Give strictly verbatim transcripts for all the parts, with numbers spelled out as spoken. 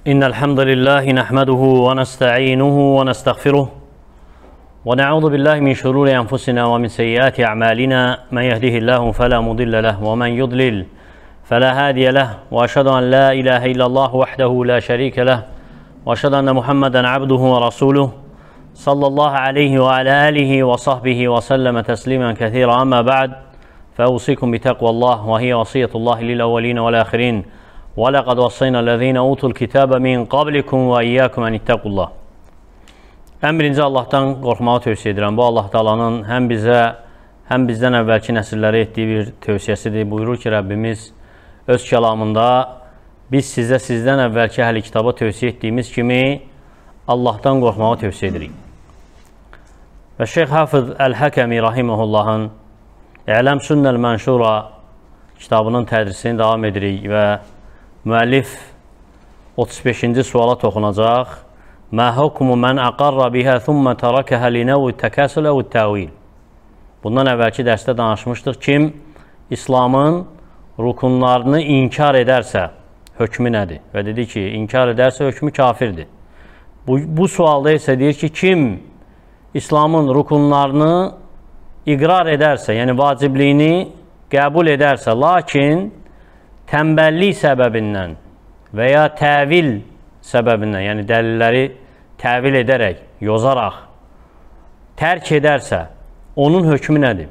إن الحمد لله نحمده ونستعينه ونستغفره ونعوذ بالله من شرور أنفسنا ومن سيئات أعمالنا من يهده الله فلا مضل له ومن يضلل فلا هادي له وأشهد أن لا إله إلا الله وحده لا شريك له وأشهد أن محمدا عبده ورسوله صلى الله عليه وعلى آله وصحبه وسلم تسليما كثيرا أما بعد فأوصيكم بتقوى الله وهي وصية الله للأولين والآخرين وَلَقَدْ وَصَّيْنَا الَّذ۪ينَ أُوتُوا الْكِتَابَ مِنْ قَبْلِكُمْ وَإِيَّاكُمْ أَنِ اتَّقُوا اللّٰهِ Ən birinci Allahdan qorxmağı tövsiyə edirəm. Bu Allah Taala'nın həm bizə, həm bizdən əvvəlki nəsillərə etdiyi bir tövsiyəsidir. Buyurur ki, Rəbbimiz öz kəlamında biz sizə sizdən əvvəlki əhl-i kitaba tövsiyə etdiyimiz kimi Allahdan qorxmağı tövsiyə edirik. Və Şeyx Hafız Əl-Həkəmi Rahiməhullahın Ələm Sünnəl Mənşura kitabının tədrisini davam edirik və müəllif otuz beşinci suala toxunacaq. Mə hukmu mən aqarra bihə thumma tarakəhə linəvü təkəsülə və təvil. Bundan əvvəlki dərsdə danışmışdıq. Kim İslamın rukunlarını inkar edərsə, hökmü nədir? Və dedi ki, inkar edərsə hökmü kafirdir. Bu, bu sualda isə deyir ki, kim İslamın rukunlarını iqrar edərsə, yəni vacibliyini qəbul edərsə, lakin tənbəllik səbəbindən və ya təvil səbəbindən, yəni dəlilləri təvil edərək, yozaraq tərk edərsə, onun hökmü nədir?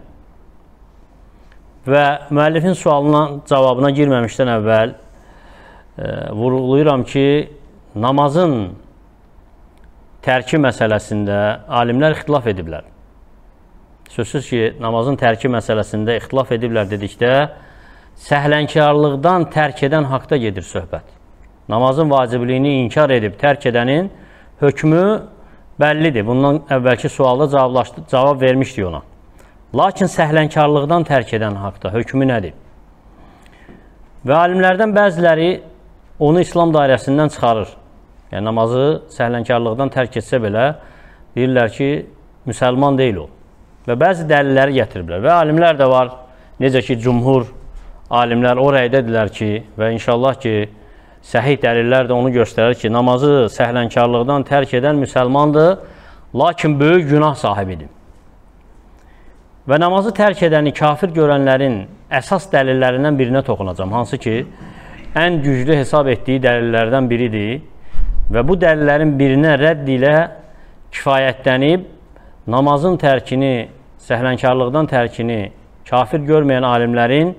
Və müəllifin sualına, cavabına girməmişdən əvvəl e, vurğulayıram ki, namazın tərki məsələsində alimlər ixtilaf ediblər. Sözsüz ki, namazın tərki məsələsində ixtilaf ediblər dedikdə, səhlənkarlıqdan tərk edən haqda gedir söhbət. Namazın vacibliyini inkar edib tərk edənin hökmü bəllidir. Bundan əvvəlki sualda cavab vermişdik ona. Lakin səhlənkarlıqdan tərk edən haqda hökmü nədir? Və alimlərdən bəziləri onu İslam dairəsindən çıxarır. Yəni, namazı səhlənkarlıqdan tərk etsə belə, deyirlər ki, müsəlman deyil o. Və bəzi dəlilləri gətiriblər. Və alimlər də var, necə ki, cümhur alimlər o rəydədirlər ki, və inşallah ki, səhih dəlillər də onu göstərir ki, namazı səhlənkarlıqdan tərk edən müsəlmandır, lakin böyük günah sahibidir. Və namazı tərk edəni kafir görənlərin əsas dəlillərindən birinə toxunacam, hansı ki, ən güclü hesab etdiyi dəlillərdən biridir və bu dəlillərin birinə rədd ilə kifayətlənib, namazın tərkini, səhlənkarlıqdan tərkini kafir görməyən alimlərin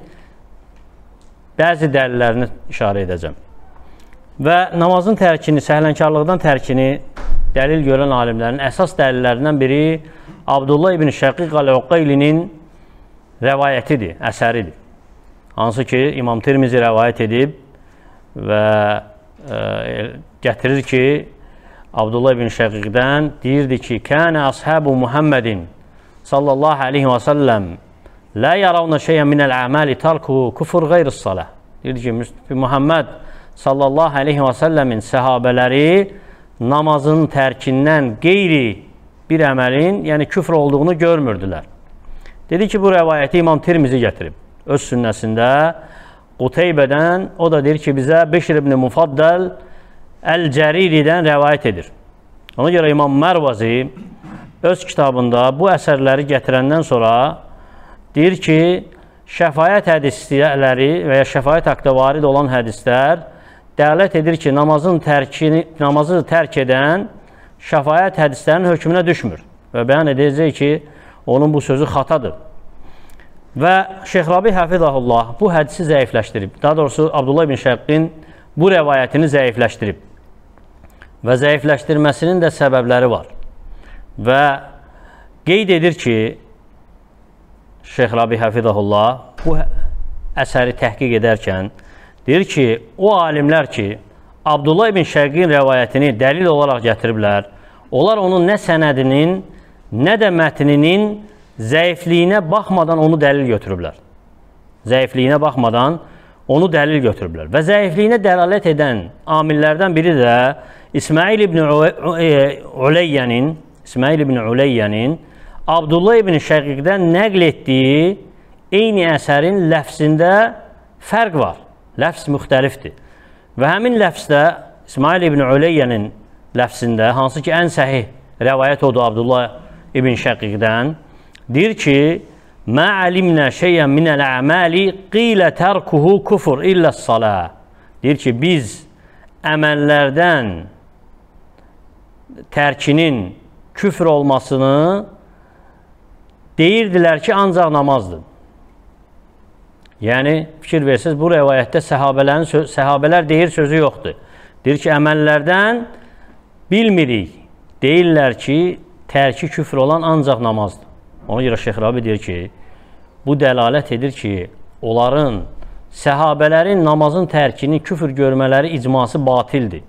bəzi dəlillərini işarə edəcəm. Və namazın tərkini, səhlənkarlıqdan tərkini dəlil görən alimlərin əsas dəlillərindən biri Abdullah ibn Şəqiq Əl-Uqaylinin rəvayətidir, əsəridir. Hansı ki, İmam Tirmizi rəvayət edib və e, gətirir ki, Abdullah ibn Şəqiqdən deyirdi ki, Kənə əshabu Muhammedin sallallahu aleyhi və səlləm lə yaravna şeyən minəl əməli tarku kufur qeyr-salah. Deyirdi ki, Muhammed sallallahu aleyhi və səlləmin səhabələri namazın tərkindən qeyri bir əməlin, yəni küfr olduğunu görmürdülər. Dedi ki, bu rəvayəti İmam Tirmizi gətirib. Öz sünnəsində Quteybədən, o da deyir ki, bizə Beşir ibn Mufaddəl Əl-Cəriridən rəvayət edir. Ona görə İmam Mərvazi öz kitabında bu əsərləri gətirəndən sonra deyir ki, şəfayət hədisləri və ya şəfayət haqda varid olan hədislər dəlalət edir ki, namazın tərkini, namazı tərk edən şəfayət hədislərinin hökmünə düşmür. Və bəyan edəcək ki, onun bu sözü xatadır. Və Şeyx Rabi Həfizəhullah bu hədisi zəifləşdirib. Daha doğrusu, Abdullah ibn Şəqiqin bu rəvayətini zəifləşdirib. Və zəifləşdirməsinin də səbəbləri var. Və qeyd edir ki, Şeyx Rabi Həfizəhullah bu əsəri təhqiq edərkən deyir ki, o alimlər ki, Abdullah ibn Şəqiqin rəvayətini dəlil olaraq gətiriblər, onlar onun nə sənədinin, nə də mətninin zəifliyinə baxmadan onu dəlil götürüblər. Zəifliyinə baxmadan onu dəlil götürüblər. Və zəifliyinə dəlalət edən amillərdən biri də İsmail ibn Uleyyənin İsmail ibn Uleyyənin Abdullah ibn Şəqiqdən nəql etdiyi eyni əsərin ləfzində fərq var. Ləfz müxtəlifdir. Və həmin ləfzdə İsmail ibn Uleyyənin ləfsində, hansı ki, ən səhih rəvayət odur Abdullah ibn Şəqiqdən, deyir ki, mə əlimnə şeyən minəl əməli qilə tərkuhu kufur illə salə. Deyir ki, biz əməllərdən tərkinin küfr olmasını deyirdilər ki, ancaq namazdır. Yəni, fikir versiniz, bu rəvayətdə səhabələrin, səhabələr deyir sözü yoxdur. Deyir ki, əməllərdən bilmirik. Deyirlər ki, tərki küfr olan ancaq namazdır. Ona görə Şeyx Rabi deyir ki, bu dəlalət edir ki, onların, səhabələrin namazın tərkini küfr görmələri icması batildir.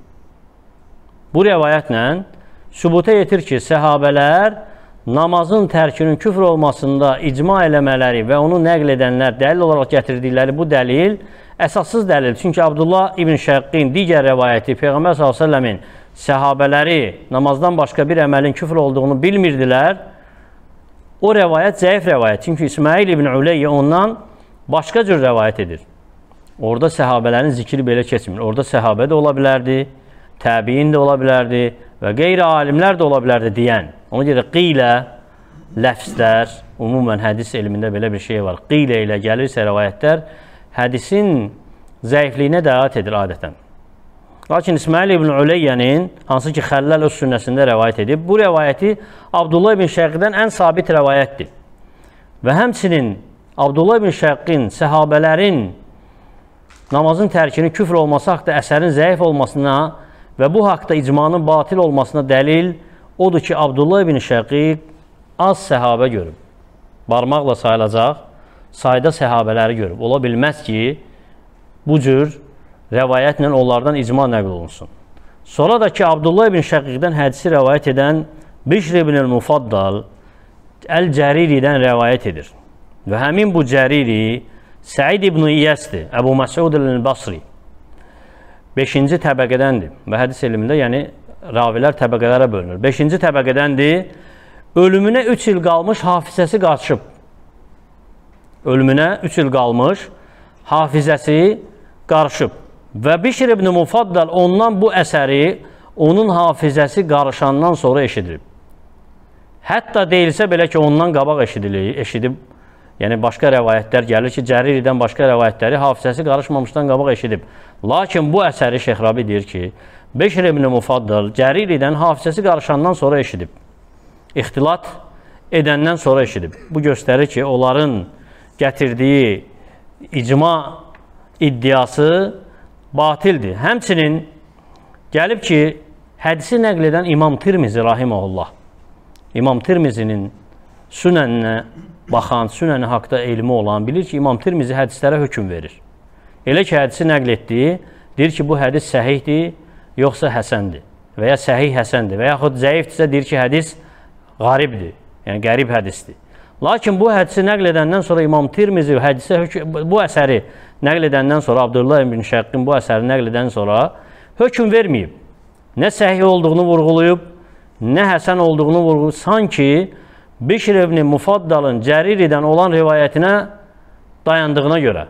Bu rəvayətlə sübuta yetir ki, səhabələr namazın tərkinin küfr olmasında icma eləmələri və onu nəql edənlər dəlil olaraq gətirdikləri bu dəlil əsassız dəlil. Çünki Abdullah ibn Şəqqin digər rəvayəti Peyğəmbər sallallahu əleyhi və səlləmin səhabələri namazdan başqa bir əməlin küfr olduğunu bilmirdilər. O rəvayət zəif rəvayət. Çünki İsmail ibn Uleyyə ondan başqa cür rəvayət edir. Orada səhabələrin zikri belə keçmir. Orada səhabə də ola bilərdi, təbiin də ola bilərdi və qeyri alimlər də ola bilərdi deyən. Ona görə qilə, ləfslər, umumən hədis elmində belə bir şey var. Qilə ilə gəlirsə rəvayətlər, hədisin zəifliyinə dəlat edir adətən. Lakin İsmail ibn Uleyyənin, hansı ki, Xəlləl öz sünnəsində rəvayət edib, bu rəvayəti Abdullah ibn Şəqiqdən ən sabit rəvayətdir. Və həmçinin Abdullah ibn Şəqiqin səhabələrin namazın tərkini küfr olması haqda əsərin zəif olmasına və bu haqda icmanın batil olmasına dəlil odur ki, Abdullah ibn Şəqiq az səhabə görüb. Barmaqla sayılacaq sayda səhabələri görüb. Ola bilməz ki, bu cür rəvayətlə onlardan icma nəql olunsun. Sonra da ki, Abdullah ibn Şəqiqdən hədisi rəvayət edən Bişr ibn el-Mufaddal Əl-Cəriridən rəvayət edir. Və həmin bu Cəriri Səid ibn İyəsdir, Əbu Məsud el-Basri. Beşinci təbəqədəndir və hədis elmində, yəni ravilər təbəqələrə bölünür. Beşinci təbəqədəndir, ölümünə üç il qalmış hafizəsi qaçıb. Ölümünə üç il qalmış hafizəsi qarışıb. Və Bişr ibn Mufaddal ondan bu əsəri, onun hafizəsi qarışandan sonra eşidilib. Hətta deyilsə belə ki, ondan qabaq eşidilib, eşidib, yəni başqa rəvayətlər gəlir ki, Cəriridən başqa rəvayətləri hafizəsi qarışmamışdan qabaq eşidib. Lakin bu əsəri Şeyx Rabi deyir ki, Beşr ibn Mufaddal Cəriridən hafizəsi qarışandan sonra eşidib. İxtilat edəndən sonra eşidib. Bu göstərir ki, onların gətirdiyi icma iddiası batildir. Həmçinin gəlib ki, hədisi nəql edən İmam Tirmizi rahiməhullah, İmam Tirmizinin sünəninə baxan, sünəni haqda elmi olan bilir ki, İmam Tirmizi hədislərə hökm verir. Elə ki, hədisi nəql etdiyi, deyir ki, bu hədis səhihdir, yoxsa həsəndir və ya səhih həsəndir və yaxud zəifdirsə deyir ki, hədis qaribdir, yəni qərib hədisdir. Lakin bu hədisi nəql edəndən sonra İmam Tirmizi hədisə, bu əsəri nəql edəndən sonra, Abdullah ibn Şəqqin bu əsəri nəql edəndən sonra hökm verməyib. Nə səhih olduğunu vurğulayıb, nə həsən olduğunu vurğulayıb. Sanki Bişr ibn Mufaddalın Cəriridən olan rivayətinə dayandığına görə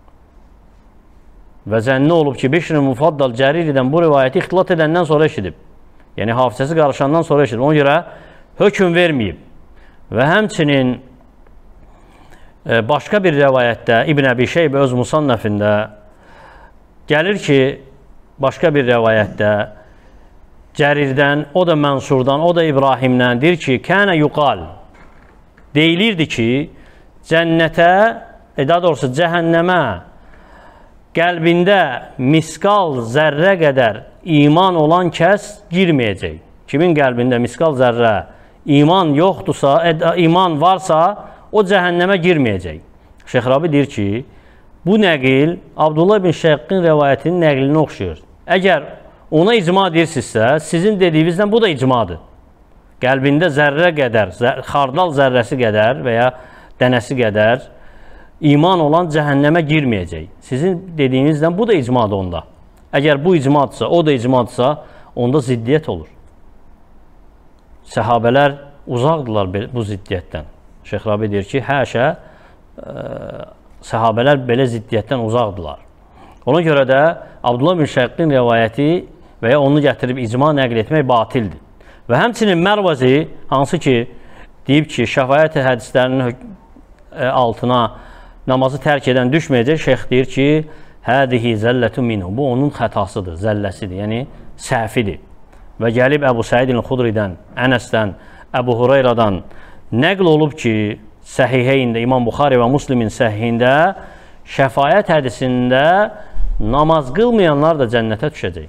və zənni olub ki, Bişr ibn Mufaddal Cəriridən bu rivayəti ixtilat edəndən sonra eşidib. Yəni, hafizəsi qarışandan sonra eşidib. Ona görə hökm verməyib. Və həmçinin e, başqa bir rivayətdə İbn Əbi Şeybə öz Musannəfində gəlir ki, başqa bir rivayətdə Cərirdən, o da Mənsurdan, o da İbrahimdən deyir ki, kənə yuqal, deyilirdi ki, cənnətə, e, daha doğrusu cəhənnəmə qəlbində miskal zərrə qədər iman olan kəs girməyəcək. Kimin qəlbində miskal zərrə iman yoxdursa, iman varsa, o cəhənnəmə girməyəcək. Şeyx Rabi deyir ki, bu nəqil Abdullah ibn Şəqqin rəvayətinin nəqlinə oxşuyur. Əgər ona icma deyirsinizsə, sizin dediyinizdən bu da icmadır. Qəlbində zərrə qədər, zər xardal zərrəsi qədər və ya dənəsi qədər iman olan cəhənnəmə girməyəcək. Sizin dediyinizdən bu da icmadır onda. Əgər bu icmadırsa, o da icmadırsa, onda ziddiyyət olur. Səhabələr uzaqdılar bu ziddiyyətdən. Şeyx Rabi deyir ki, həşə, ə, səhabələr belə ziddiyyətdən uzaqdılar. Ona görə də Abdullah ibn Şəqqin rəvayəti və ya onu gətirib icma nəql etmək batildir. Və həmçinin Mərvazi, hansı ki, deyib ki, şəfaət hədislərinin altına namazı tərk edən düşməyəcək, şeyx deyir ki, hədihi zəllətu minhu, bu onun xətasıdır, zəlləsidir, yəni səhvidir. Və gəlib Əbu Səid el-Xudridən, Ənəsdən, Əbu Hureyradan nəql olub ki, Səhiheyndə, İmam Buxari və Müslimin səhihində şəfaət hədisində namaz qılmayanlar da cənnətə düşəcək.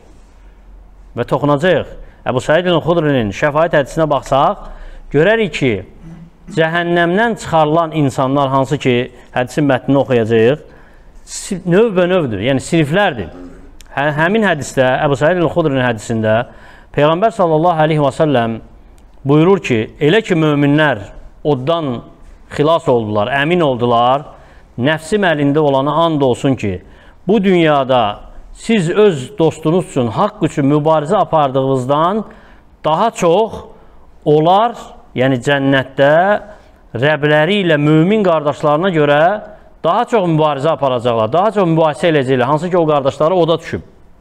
Və toxunacaq. Əbu Səid el-Xudrinin şəfaət hədisinə baxsaq, görərik ki, cəhənnəmdən çıxarılan insanlar, hansı ki, hədisin mətnini oxuyacaq, növbə növdür, yəni siniflərdir. Hə, həmin hədisdə, Əbu Səid el-Xudrinin hədisində Peyğəmbər sallallahu aleyhi və səlləm buyurur ki, elə ki, möminlər oddan xilas oldular, əmin oldular, nəfsim əlində olana and olsun ki, bu dünyada siz öz dostunuz üçün, haqq üçün mübarizə apardığınızdan daha çox onlar, yəni cənnətdə Rəbləri ilə mömin qardaşlarına görə daha çox mübarizə aparacaqlar, daha çox mübahisə eləyəcəklər, hansı ki, o qardaşları oda düşüb.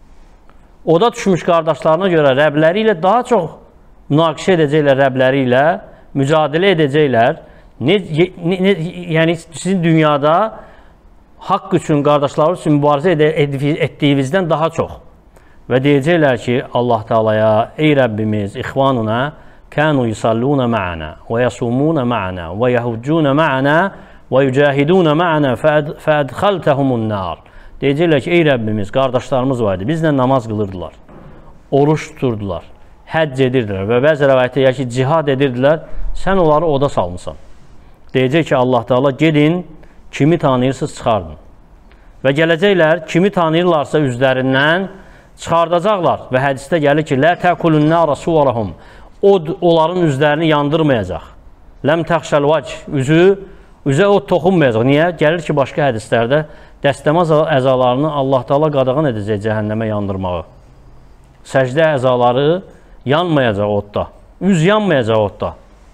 Oda düşmüş qardaşlarına görə Rəbləri ilə daha çox münaqişə edəcəklər, Rəbləri ilə mücadilə edəcəklər. Ne, ne, ne, yəni sizin dünyada haqq üçün, qardaşları üçün mübarizə ed etdiyinizdən daha çox. Və deyəcəklər ki, Allah Teala'ya, ey Rəbbimiz, ixvanuna kənu yusalluna ma'ana və yasumuna ma'ana və yəhudcuna ma'ana və yücahiduna ma'ana fəədxəltəhumun nar. Deyəcəklər ki, ey Rəbbimiz, qardaşlarımız var idi, bizlə namaz qılırdılar, oruç tuturdular, həcc edirdilər və bəzi rəvayətdə ya ki, cihad edirdilər, sən onları oda salmısan. Deyəcək ki, Allah Teala gedin, kimi tanıyırsınız, çıxardın. Və gələcəklər, kimi tanıyırlarsa üzlərindən çıxardacaqlar. Və hədisdə gəlir ki, lə təkulun nəra suvarahum. Od onların üzlərini yandırmayacaq. Ləm təxşəl vac, üzü, üzə od toxunmayacaq. Niyə? Gəlir ki, başqa hədislərdə dəstəmaz əzalarını Allah Teala qadağan edəcək cəhənnəmə yandırmağı. Səcdə əzaları yanmayacaq odda. Üz yanmayacaq odda.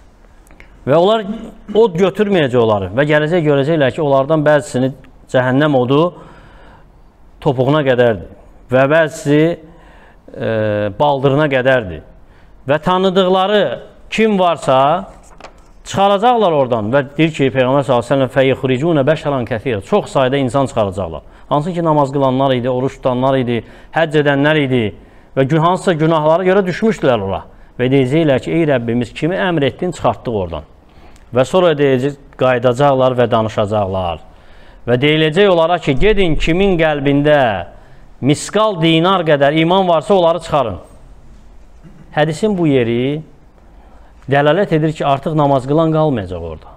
Və onlar od götürməyəcək onları və gələcək görəcəklər ki, onlardan bəzisini cəhənnəm odu topuğuna qədərdir və bəzisi e, baldırına qədərdir. Və tanıdıqları kim varsa çıxaracaqlar oradan və deyir ki, Peyğəmbər sallallahu əleyhi və səlləm fəyəxricunə bəşəran kəthir, çox sayda insan çıxaracaqlar. Hansı ki, namaz qılanlar idi, oruç tutanlar idi, həcc edənlər idi və hansısa günahlara görə düşmüşdülər ora. Və deyəcəklər ki, ey Rəbbimiz, kimi əmr etdin, çıxartdıq oradan. Və sonra deyəcək, qaydacaqlar və danışacaqlar. Və deyiləcək onlara ki, gedin kimin qəlbində miskal dinar qədər iman varsa, onları çıxarın. Hədisin bu yeri dəlalət edir ki, artıq namaz qılan qalmayacaq orada.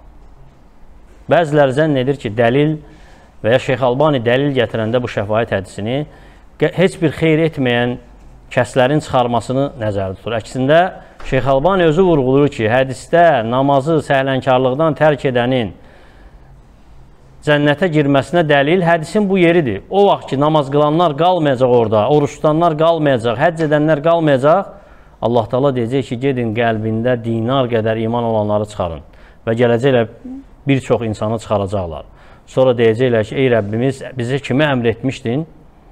Bəziləri zənn edir ki, dəlil və ya Şeyx Albani dəlil gətirəndə bu şəfaət hədisini heç bir xeyr etməyən kəslərin çıxarmasını nəzərdə tutur. Əksində, Şeyx Albani özü vurğulur ki, hədisdə namazı səhlənkarlıqdan tərk edənin cənnətə girməsinə dəlil hədisin bu yeridir. O vaxt ki, namaz qılanlar qalmayacaq orada, oruç tutanlar qalmayacaq, həcc edənlər qalmayacaq, Allah Teala deyəcək ki, gedin qəlbində dinar qədər iman olanları çıxarın və gələcəklər bir çox insanı çıxaracaqlar. Sonra deyəcəklər ki, ey Rəbbimiz, bizə kimi əmr etmişdin,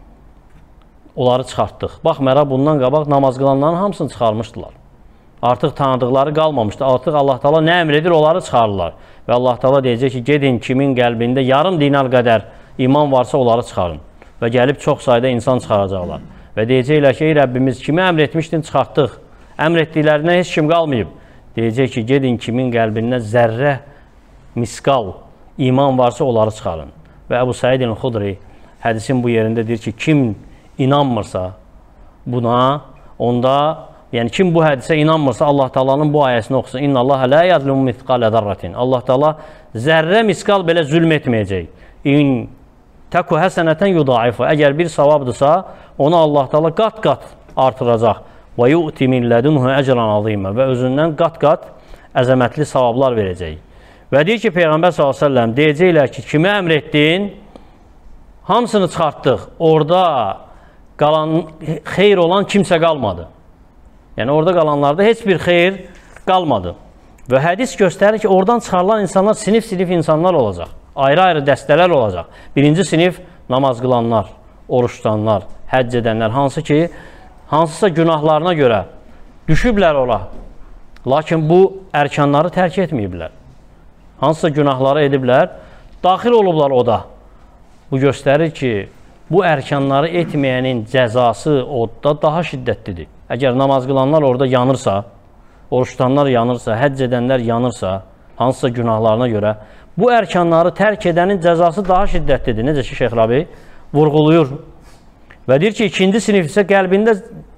onları çıxartdıq. Baxmayaraq, bundan qabaq namaz qılanların hamısını çıxarmışdılar. Artıq tanıdıqları qalmamışdı. Artıq Allah Teala nə əmr edir, onları çıxarırlar. Və Allah Teala deyəcək ki, gedin kimin qəlbində yarım dinar qədər iman varsa, onları çıxarın. Və gəlib çox sayda insan çıxaracaqlar. Və deyəcəklər ki, ey Rəbbimiz, kimi əmr etmişdin, çıxartdıq. Əmr etdiklərindən heç kim qalmayıb. Deyəcək ki, gedin kimin qəlbində zərrə, miskal iman varsa, onları çıxarın. Və Əbu Səid el-Xudri hədisin bu yerində deyir ki, kim inanmırsa buna, onda, yəni kim bu hədisə inanmırsa, Allah Taala'nın bu ayəsini oxusun. İnna Allaha la yazlimu mithqala zarratin. Allah Taala zərrə miskal belə zülm etməyəcək. İn təku həsənətən yudaifu. Əgər bir savabdırsa, onu Allah Taala qat-qat artıracaq. Və yu'ti min ladunhu ecran azima. Və özündən qat-qat əzəmətli savablar verəcək. Və deyir ki, Peyğəmbər sallallahu əleyhi və səlləm deyəcəklər ki, kimi əmr etdin? Hamısını çıxartdıq. Orada qalan xeyr olan kimsə qalmadı. Yəni orada qalanlarda heç bir xeyr qalmadı. Və hədis göstərir ki, oradan çıxarılan insanlar sinif-sinif insanlar olacaq. Ayrı-ayrı dəstələr olacaq. Birinci sinif namaz qılanlar, oruç tutanlar, həcc edənlər, hansı ki, hansısa günahlarına görə düşüblər ola. Lakin bu ərkanları tərk etməyiblər. Hansısa günahları ediblər, daxil olublar o da. Bu göstərir ki, bu ərkanları etməyənin cəzası odda daha şiddətlidir. Əgər namaz qılanlar orada yanırsa, oruç tutanlar yanırsa, həcc edənlər yanırsa, hansısa günahlarına görə, bu ərkanları tərk edənin cəzası daha şiddətlidir. Necə ki, Şeyx Rabi vurğuluyur. Və deyir ki, ikinci sinif isə qəlbində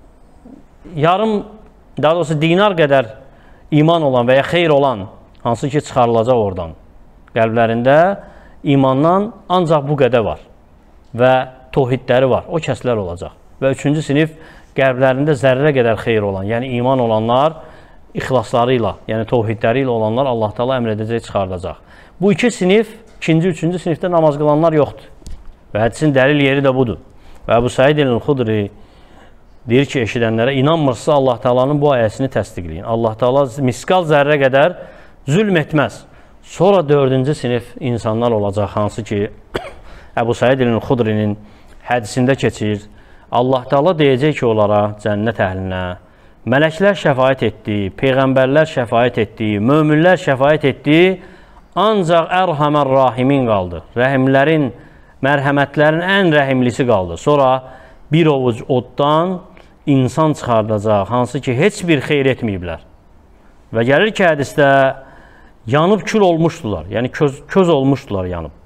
yarım, daha doğrusu dinar qədər iman olan və ya xeyr olan, hansı ki, çıxarılacaq oradan. Qəlblərində imandan ancaq bu qədər var və tohidləri var, o kəslər olacaq. Və üçüncü sinif qəlblərində zərrə qədər xeyr olan, yəni iman olanlar, ixlasları ilə, yəni tohidləri ilə olanlar Allah Taala əmr edəcək, çıxardacaq. Bu iki sinif, ikinci, üçüncü sinifdə namaz qılanlar yoxdur. Və hədisin dəlil yeri də budur. Və Əbu Səid el-Xudri deyir ki, eşidənlərə inanmırsa Allah Taala'nın bu ayəsini təsdiqləyin. Allah Taala miskal zərrə qədər zülm etməz. Sonra dördüncü sinif insanlar olacaq, hansı ki, Əbu Səid el-Xudrinin hədisində keçir. Allah Taala deyəcək ki, onlara, cənnət əhlinə, mələklər şəfaət etdi, peyğəmbərlər şəfaət etdi, möminlər şəfaət etdi, ancaq Ərhamər Rahimin qaldı. Rəhimlərin, mərhəmətlərin ən rəhimlisi qaldı. Sonra bir ovuc oddan insan çıxardacaq, hansı ki, heç bir xeyr etməyiblər. Və gəlir ki, hədisdə yanıb kül olmuşdular, yəni köz, köz olmuşdular yanıb.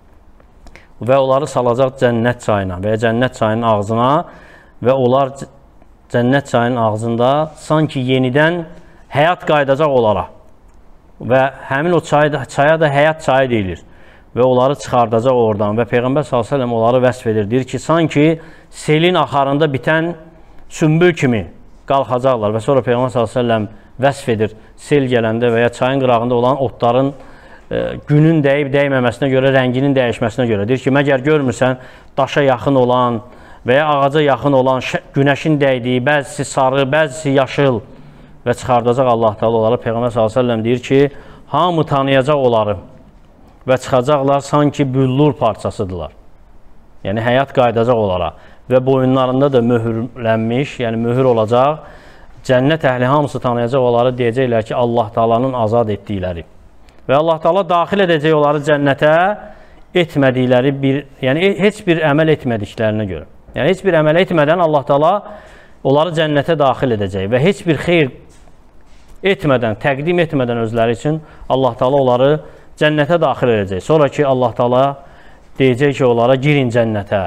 Və onları salacaq cənnət çayına və ya cənnət çayının ağzına və onlar cənnət çayının ağzında sanki yenidən həyat qaydacaq onlara. Və həmin o çaya, çaya da həyat çayı deyilir. Və onları çıxardacaq oradan və Peyğəmbər sallallahu əleyhi və səlləm onları vəsf edir. Deyir ki, sanki selin axarında bitən sümbül kimi qalxacaqlar. Və sonra Peyğəmbər sallallahu əleyhi və səlləm vəsf edir. Sel gələndə və ya çayın qırağında olan otların e, günün dəyib dəyməməsinə görə, rənginin dəyişməsinə görə. Deyir ki, məgər görmürsən daşa yaxın olan və ya ağaca yaxın olan günəşin dəydiyi, bəzisi sarı, bəzisi yaşıl və çıxardacaq Allah Taala onları. Peyğəmbər sallallahu əleyhi və səlləm deyir ki, hamı tanıyacaq onları və çıxacaqlar sanki büllur parçasıdırlar. Yəni həyat qaydacaq onlara və boyunlarında da möhürlənmiş, yəni möhür olacaq. Cənnət əhli hamısı tanıyacaq onları, deyəcəklər ki, Allah Taala'nın azad etdikləri. Və Allah Taala daxil edəcək onları cənnətə etmədikləri bir, yəni heç bir əməl etmədiklərinə görə. Yəni heç bir əməl etmədən Allah Taala onları cənnətə daxil edəcək və heç bir xeyr etmədən, təqdim etmədən özləri üçün Allah Taala onları cənnətə daxil edəcək. Sonra ki, Allah Taala deyəcək ki, onlara girin cənnətə.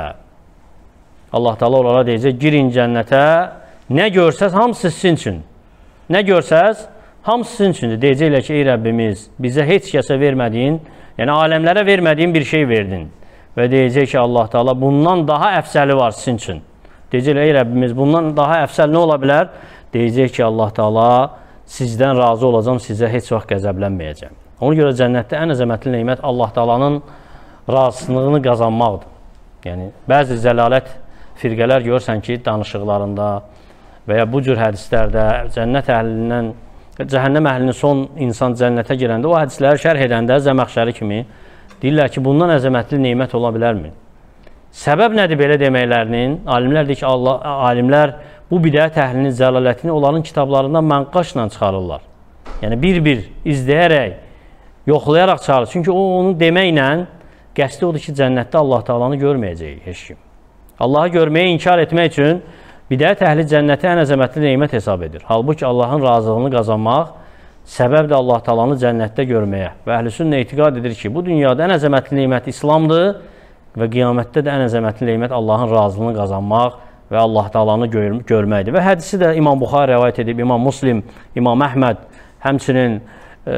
Allah Taala onlara deyəcək, girin cənnətə. Nə görsəz, hamısı sizin üçün. Nə görsəz, hamısı sizin üçündür. Deyəcəklər ki, ey Rəbbimiz, bizə heç kəsə vermədiyin, yəni aləmlərə vermədiyin bir şey verdin. Və deyəcək ki, Allah Taala bundan daha əfsəli var sizin üçün. Deyəcəklər, ey Rəbbimiz, bundan daha əfsəl nə ola bilər? Deyəcək ki, Allah Taala sizdən razı olacam, sizə heç vaxt qəzəblənməyəcəm. Ona görə cənnətdə ən əzəmətli nemət Allah Taala'nın razılığını qazanmaqdır. Yəni, bəzi zəlalət firqələr görürsən ki, danışıqlarında və ya bu cür hədislərdə cənnət əhlindən, cəhənnəm əhlinin son insan cənnətə girəndə o hədisləri şərh edəndə Zəməxşəri kimi deyirlər ki, bundan əzəmətli nemət ola bilərmi? Səbəb nədir belə deməklərinin? Alimlər deyir ki, Allah, alimlər bu bidət əhlinin zəlalətini onların kitablarından mənqaşla çıxarırlar. Yəni, bir-bir izləyərək, yoxlayaraq çağırır. Çünki o, onu deməklə qəsdi odur ki, cənnətdə Allah Taala'nı görməyəcək heç kim. Allahı görməyə inkar etmək üçün bidət əhli cənnəti ən əzəmətli nemət hesab edir. Halbuki Allahın razılığını qazanmaq səbəb də Allah Taala'nı cənnətdə görməyə. Və əhlüsünnə etiqad edir ki, bu dünyada ən əzəmətli nemət İslamdır və qiyamətdə də ən əzəmətli nemət Allahın razılığını qazanmaq və Allah Taala'nı gör görməkdir. Və hədisi də İmam Buxari rəvayət edib, İmam Muslim, İmam Əhməd, həmçinin e,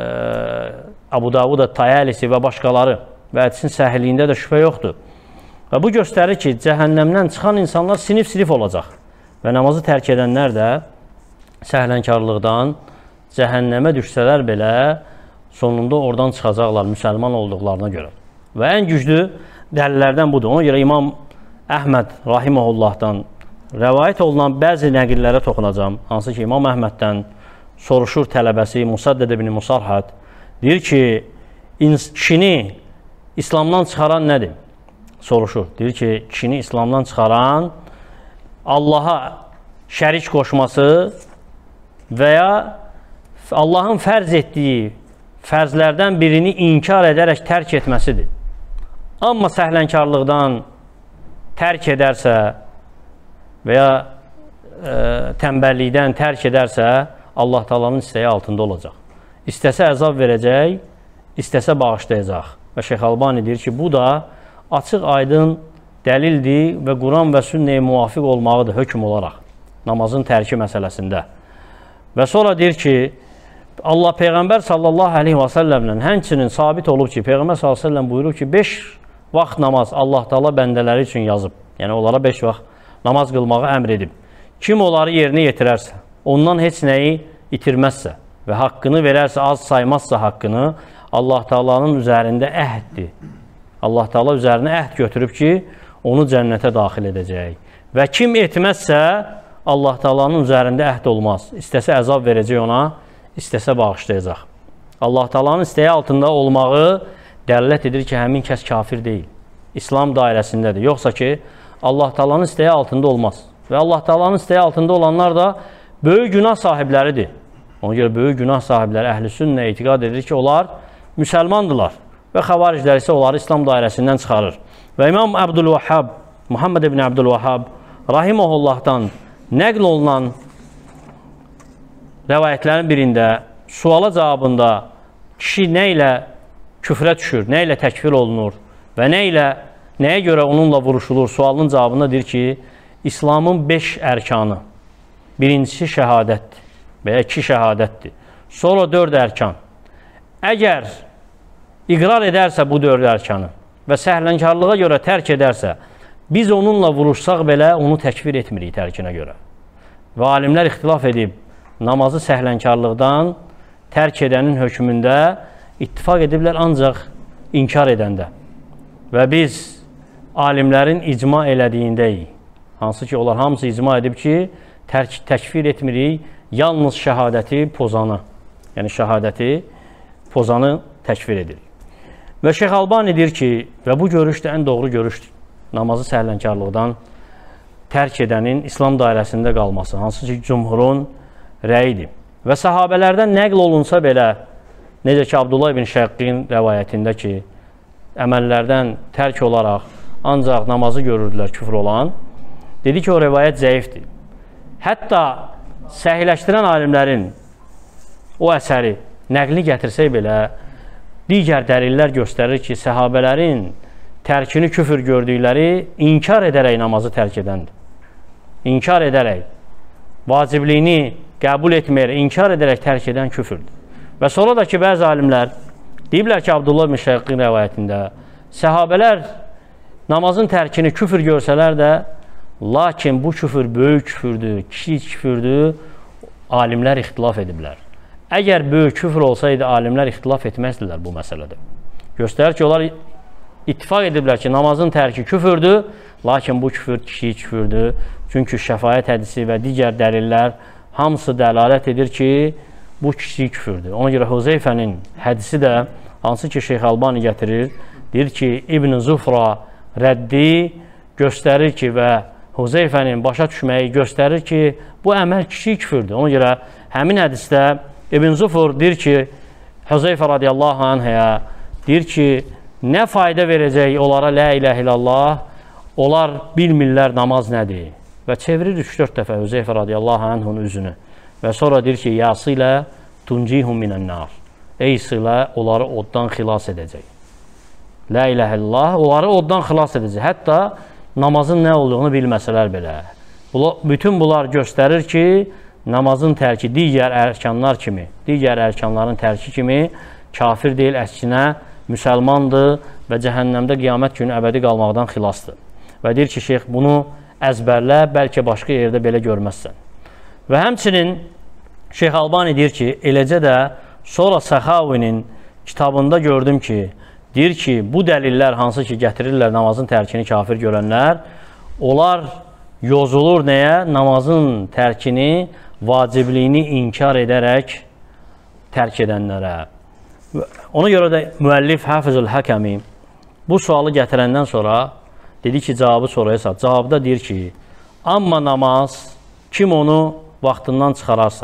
Abu Davud Tayalisi və başqaları və hədisin səhliyində də şübhə yoxdur. Və bu göstərir ki, cəhənnəmdən çıxan insanlar sinif-sinif olacaq və namazı tərk edənlər də səhlənkarlıqdan cəhənnəmə düşsələr belə sonunda oradan çıxacaqlar müsəlman olduqlarına görə. Və ən güclü dəlillərdən budur. Ona görə İmam Əhməd Rahiməhullahdan rəvayət olunan bəzi nəqillərə toxunacam. Hansı ki, İmam Əhməddən soruşur tələbəsi Musaddəd ibn Musarhad. Deyir ki, kişini İslamdan çıxaran nədir? Soruşur. Deyir ki, kişini İslamdan çıxaran Allaha şərik qoşması və ya Allahın fərz etdiyi fərzlərdən birini inkar edərək tərk etməsidir. Amma səhlənkarlıqdan tərk edərsə və ya e, tənbəllikdən tərk edərsə, Allah Taala'nın istəyi altında olacaq. İstəsə əzab verəcək, istəsə bağışlayacaq. Və Şeyx Albani deyir ki, bu da açıq aydın dəlildir və Quran və sünnəyə müvafiq olmağıdır hökm olaraq namazın tərki məsələsində. Və sonra deyir ki, Allah Peyğəmbər sallallahu aleyhi və səlləmlə həmçinin sabit olub ki, Peyğəmbər sallallahu aleyhi və səlləm buyurub ki, beş vaxt namaz Allah Taala bəndələri üçün yazıb. Yəni, onlara beş vaxt namaz qılmağı əmr edib. Kim onları yerinə yetirərsə, ondan heç nəyi itirməzsə və haqqını verərsə, az saymazsa haqqını, Allah Taala'nın üzərində əhddir. Allah Taala üzərinə əhd götürüb ki, onu cənnətə daxil edəcək. Və kim etməzsə, Allah Taala'nın üzərində əhd olmaz. İstəsə əzab verəcək ona, istəsə bağışlayacaq. Allah Taala'nın istəyi altında olmağı dəlilət edir ki, həmin kəs kafir deyil. İslam dairəsindədir. Yoxsa ki, Allah Taala'nın istəyi altında olmaz. Və Allah Taala'nın istəyi altında olanlar da böyük günah sahibləridir. Ona görə böyük günah sahibləri əhl-i sünnə etiqad edir ki, onlar müsəlmandırlar və xavariclər isə onları İslam dairəsindən çıxarır. Və İmam Əbdülvəhhab, Muhammed ibn Əbdülvəhhab rahiməhullahdan nəql olunan rəvayətlərin birində suala cavabında kişi nə ilə küfrə düşür, nə ilə təkfir olunur və nə ilə, nəyə görə onunla vuruşulur sualının cavabında deyir ki, İslamın beş ərkanı, birincisi şəhadətdir və ya iki şəhadətdir, sonra dörd ərkan. Əgər iqrar edərsə bu dörd ərkanı və səhlənkarlığa görə tərk edərsə, biz onunla vuruşsaq belə onu təkfir etmirik tərkinə görə. Və alimlər ixtilaf edib, namazı səhlənkarlıqdan tərk edənin hökmündə ittifaq ediblər ancaq inkar edəndə. Və biz alimlərin icma elədiyindəyik. Hansı ki, onlar hamısı icma edib ki, tərk, təkfir etmirik, yalnız şəhadəti pozanı, yəni şəhadəti pozanı təkfir edirik. Və Şeyx Albani deyir ki, və bu görüş də ən doğru görüşdür, namazı səhlənkarlıqdan tərk edənin İslam dairəsində qalması, hansı ki, cümhurun rəyidir. Və sahabələrdən nəql olunsa belə, necə ki, Abdullah ibn Şəqqin rəvayətində ki, əməllərdən tərk olaraq ancaq namazı görürdülər küfr olan, dedi ki, o rəvayət zəifdir. Hətta səhiləşdirən alimlərin o əsəri nəqli gətirsək belə, digər dəlillər göstərir ki, səhabələrin tərkini küfür gördükləri inkar edərək namazı tərk edəndir. İnkar edərək, vacibliyini qəbul etməyərək, inkar edərək tərk edən küfürdür. Və sonra da ki, bəzi alimlər deyiblər ki, Abdullah ibn Şəqqin rəvayətində səhabələr namazın tərkini küfür görsələr də, lakin bu küfür böyük küfürdür, kiçik küfürdür, alimlər ixtilaf ediblər. Əgər böyük küfür olsaydı, alimlər ixtilaf etməzdilər bu məsələdə. Göstərir ki, onlar ittifaq ediblər ki, namazın tərki küfürdür, lakin bu küfür kiçik küfürdür. Çünki şəfaət hədisi və digər dəlillər hamısı dəlalət edir ki, bu kiçik küfürdür. Ona görə Huzeyfənin hədisi də, hansı ki, Şeyx Albani gətirir, deyir ki, İbn Zufra rəddi göstərir ki, və Huzeyfənin başa düşməyi göstərir ki, bu əməl kiçik küfürdür. Ona görə həmin hədisdə İbn Zufur deyir ki, Huzeyfə radiyallahu anhəyə deyir ki, nə fayda verəcək onlara la ilahe illallah, onlar bilmirlər namaz nədir. Və çevirir üç-dörd dəfə Huzeyfə radiyallahu anhın üzünü. Və sonra deyir ki, yası ilə tuncihum minənnar. Ey silə onları oddan xilas edəcək. La ilahe illallah onları oddan xilas edəcək. Hətta namazın nə olduğunu bilməsələr belə. Bütün bunlar göstərir ki, namazın tərki digər ərkanlar kimi, digər ərkanların tərki kimi kafir deyil, əksinə müsəlmandır və cəhənnəmdə qiyamət günü əbədi qalmaqdan xilasdır. Və deyir ki, şeyx bunu əzbərlə, bəlkə başqa yerdə belə görməzsən. Və həmçinin Şeyx Albani deyir ki, eləcə də sonra Səxavinin kitabında gördüm ki, deyir ki, bu dəlillər hansı ki gətirirlər namazın tərkini kafir görənlər, onlar yozulur nəyə? Namazın tərkini, vacibliyini inkar edərək tərk edənlərə. Ona görə də müəllif Hafizul Həkəmi bu sualı gətirəndən sonra dedi ki, cavabı sorayasa, cavabda deyir ki, amma namaz kim onu vaxtından çıxararsa,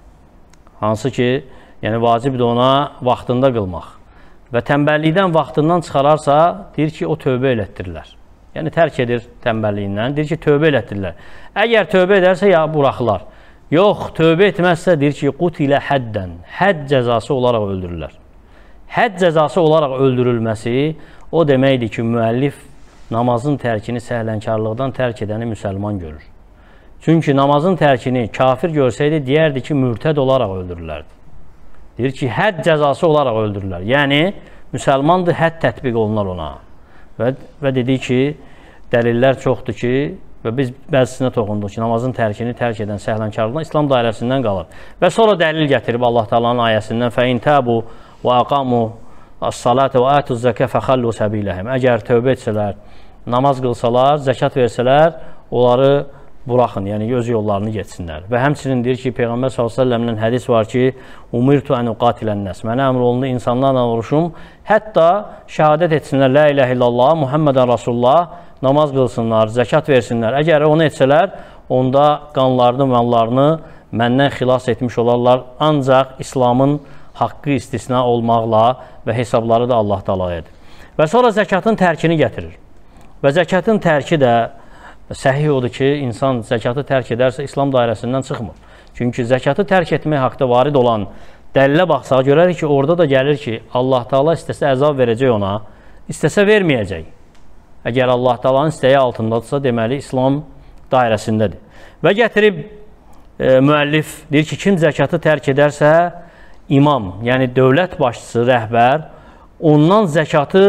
hansı ki, yəni vacibdir ona vaxtında qılmaq və tənbəllikdən vaxtından çıxararsa, deyir ki, o tövbə elətdirirlər. Yəni, tərk edir tənbəlliyindən, deyir ki, tövbə elətdirirlər. Əgər tövbə edərsə, ya buraxılar. Yox, tövbə etməzsə, deyir ki, qutilə həddən, hədd cəzası olaraq öldürürlər. Hədd cəzası olaraq öldürülməsi o deməkdir ki, müəllif namazın tərkini səhlənkarlıqdan tərk edəni müsəlman görür. Çünki namazın tərkini kafir görsəydi, deyərdi ki, mürtəd olaraq öldürürlərdi. Deyir ki, hədd cəzası olaraq öldürürlər. Yəni, müsəlmandır, hədd tətbiq olunar ona. Və, və dedi ki, dəlillər çoxdur ki, və biz bəzisinə toxunduq ki, namazın tərkini tərk edən səhlənkarlıqdan İslam dairəsindən qalır. Və sonra dəlil gətirib Allah Taala'nın ayəsindən فَاِنْ تَابُوا وَاَقَامُوا الصَّلَاةَ وَآتُوا الزَّكَاةَ فَخَلُّوا سَبِيلَهُمْ. Əgər tövbə etsələr, namaz qılsalar, zəkat versələr, onları buraxın, yəni öz yollarını getsinlər. Və həmçinin deyir ki, Peyğəmbər sallallahu əleyhi və səlləmdən hədis var ki, "Umirtu an uqatilən-nas." Mənə əmr olundu insanlarla vuruşum, hətta şəhadət etsinlər, la ilahe illallah, Muhammedən Rasulullah, namaz qılsınlar, zəkat versinlər. Əgər onu etsələr, onda qanlarını, mallarını məndən xilas etmiş olarlar. Ancaq İslamın haqqı istisna olmaqla və hesabları da Allah Taala'yadır. Və sonra zəkatın tərkini gətirir. Və zəkatın tərki də səhih odur ki, insan zəkatı tərk edərsə İslam dairəsindən çıxmır. Çünki zəkatı tərk etmək haqda varid olan dəlilə baxsağa görərik ki, orada da gəlir ki, Allah Taala istəsə əzab verəcək ona, istəsə verməyəcək. Əgər Allah Taala'nın istəyi altındadırsa, deməli İslam dairəsindədir. Və gətirib e, müəllif deyir ki, kim zəkatı tərk edərsə, imam, yəni dövlət başçısı, rəhbər, ondan zəkatı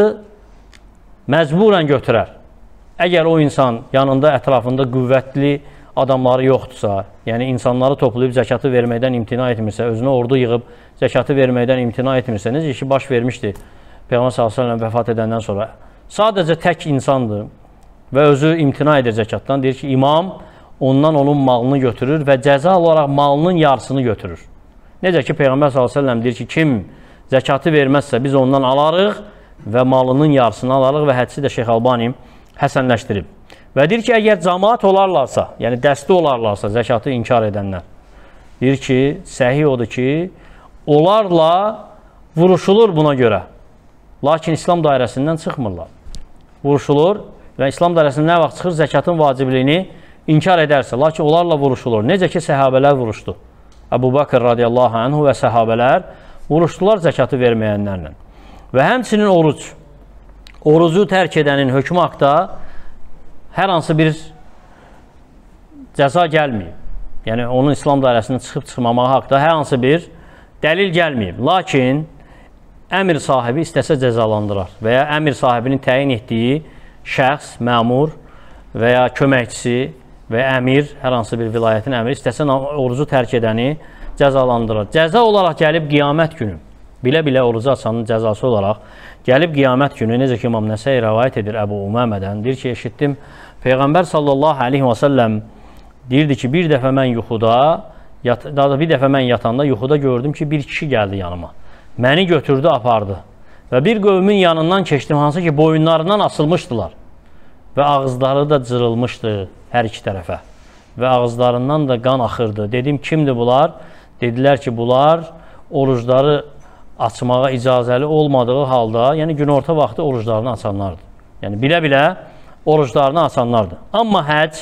məcburən götürər. Əgər o insan yanında, ətrafında qüvvətli adamları yoxdursa, yəni insanları toplayıb zəkatı verməkdən imtina etmirsə, özünə ordu yığıb zəkatı verməkdən imtina etmirsə, necə ki, baş vermişdi Peyğəmbər sallallahu əleyhi və səlləm vəfat edəndən sonra, sadəcə tək insandır və özü imtina edir zəkatdan, deyir ki, imam ondan onun malını götürür və cəza olaraq malının yarısını götürür. Necə ki, Peyğəmbər sallallahu əleyhi və səlləm deyir ki, kim zəkatı verməzsə, biz ondan alarıq və malının yarısını alarıq və hədisi də Şeyx Albani həsənləşdirib. Və deyir ki, əgər cəmaat olarlarsa, yəni dəstə olarlarsa, zəkatı inkar edənlər, deyir ki, səhih odur ki, onlarla vuruşulur buna görə. Lakin İslam dairəsindən çıxmırlar. Vuruşulur və İslam dairəsindən nə vaxt çıxır? Zəkatın vacibliyini inkar edərsə, lakin onlarla vuruşulur. Necə ki, səhabələr vuruşdu. Əbu Bakır radiyallahu anhu və səhabələr vuruşdular zəkatı verməyənlərlə. Və həmçinin oruc. Orucu tərk edənin hökmü haqda hər hansı bir cəza gəlməyib. Yəni, onun İslam dairəsindən çıxıb-çıxmamağı haqda hər hansı bir dəlil gəlməyib. Lakin, əmir sahibi istəsə cəzalandırar və ya əmir sahibinin təyin etdiyi şəxs, məmur və ya köməkçisi və ya əmir, hər hansı bir vilayətin əmiri istəsə orucu tərk edəni cəzalandırar. Cəza olaraq gəlib qiyamət günü, bilə-bilə orucu açanın cəzası olaraq gəlib qiyamət günü, necə ki, İmam Nəsəi rəvayət edir Əbu Uməmədən, deyir ki, eşitdim, Peyğəmbər sallallahu aleyhi və səlləm deyirdi ki, bir dəfə mən yuxuda, yat, daha da bir dəfə mən yatanda yuxuda gördüm ki, bir kişi gəldi yanıma. Məni götürdü, apardı və bir qövmün yanından keçdim, hansı ki, boyunlarından asılmışdılar və ağızları da cırılmışdı hər iki tərəfə və ağızlarından da qan axırdı. Dedim, kimdir bunlar? Dedilər ki, bunlar orucları açmağa icazəli olmadığı halda, yəni günorta vaxtı oruclarını açanlardır. Yəni bilə-bilə oruclarını açanlardır. Amma həc,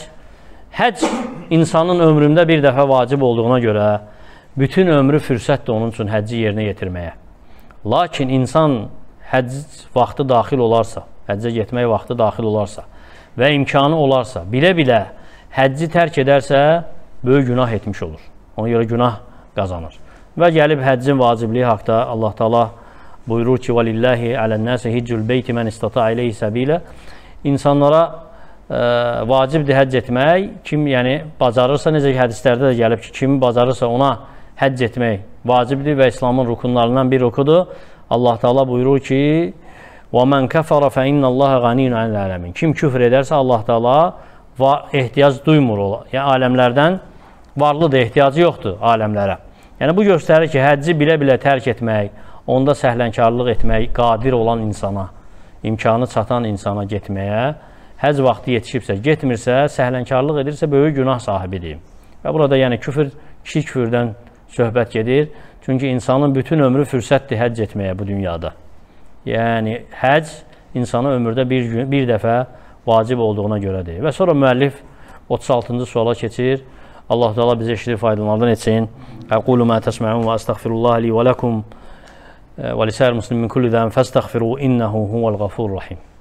həc insanın ömründə bir dəfə vacib olduğuna görə bütün ömrü fürsətdir onun üçün həcci yerinə yetirməyə. Lakin insan həcc vaxtı daxil olarsa, həccə getmək vaxtı daxil olarsa və imkanı olarsa, bilə-bilə həcci tərk edərsə, böyük günah etmiş olur. Ona görə günah qazanır. Və gəlib həccin vacibliyi haqda Allah Taala buyurur ki, وَلِلَّهِ عَلَى النَّاسِ هِجُّ الْبَيْتِ مَنْ اِسْتَطَعَ إِلَيْهِ سَبِيلًا. İnsanlara e, vacibdir həcc etmək. Kim yəni bacarırsa, necə ki, hədislərdə də gəlib ki, kim bacarırsa ona həcc etmək vacibdir və İslamın rukunlarından bir rukudur. Allah Taala buyurur ki, وَمَنْ كَفَرَ فَإِنَّ اللّٰهَ غَنِيٌّ عَنِ الْعَالَمِينَ. Kim küfr edərsə, Allah Taala ehtiyac duymur. Yəni aləmlərdən varlıdır, ehtiyacı yoxdur aləmlərə. Yəni, bu göstərir ki, həcci bilə-bilə tərk etmək, onda səhlənkarlıq etmək, qadir olan insana, imkanı çatan insana getməyə, həcc vaxtı yetişibsə, getmirsə, səhlənkarlıq edirsə, böyük günah sahibidir. Və burada yəni küfür, kiçik küfürdən söhbət gedir. Çünki insanın bütün ömrü fürsətdir həcc etməyə bu dünyada. Yəni həcc insana ömürdə bir, gün, bir dəfə vacib olduğuna görədir. Və sonra müəllif otuz altıncı suala keçir. Allah Teala bizə eşidib faydalardan etsin. Aqulu ma tasma'un və estəğfirullah li və lakum və lisa'il muslimin min kulli zəm fəstəğfiru innehu huvel gafurur rahim.